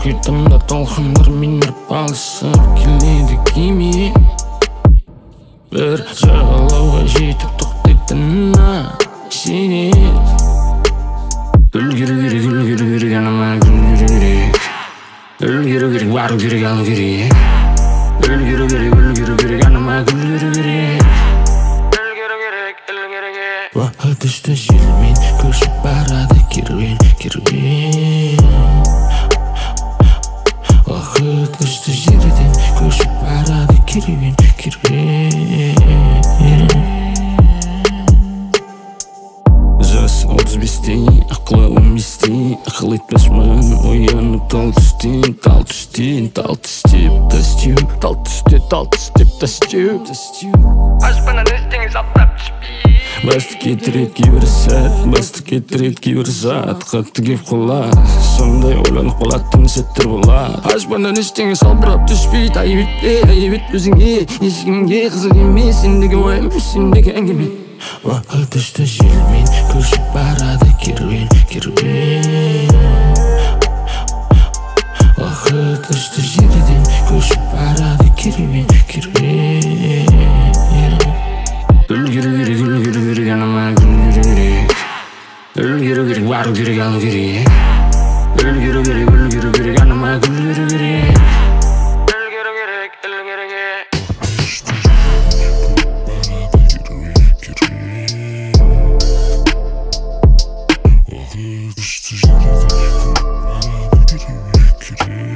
мұхитымда толқындар минеріп алысып келеді кеме. Бір жағалауға жетіп тоқтайтынына сенеді. Үлгеру керек, үлгеру керек, анама үлгеру керек. Үлгеру керек, бару керек, алу керек. Үлгеру керек, үлгеру керек, анама үлгеру керек. Үлгеру керек, үлгеру керек. Уақыт ұшты желмен, көшіп барады керуен, керуен. Уақыт ұшты жерден, көшіп барады керуен, керуен. Жас 35-те, ақылы 15-те, ақыл етпес маған оянып тал түстен, тал түстен, тал түстеп тастеу, тал түсте, тал түстеп тастеу. Аспаннан іздеңіз аптап түспей. Басты кетірет кейбір сәт, басты кетірет кейбір зат, қатты кеп құлады, сондай ойланып қалатын сәттер болады. Аспаннан іздеңіз албырап түспей, айып ет өзіңе, ешкімге қызық емес, сендегі уайым, сендегі әңгіме. Уақыт ұшты желмен, көшіп барады керуен, керуен. Уақыт ұшты жерден, көшіп барады керуен, керуен. Үлгеру керек, үлгеру керек, анама үлгеру керек. Үлгеру керек, бару керек, алу керек. Үлгеру керек, үлгеру керек, анама үлгеру керек. Үлгеру керек, үлгеру керек. Уақыт ұшты жерден, көшіп барады керуен, керуен.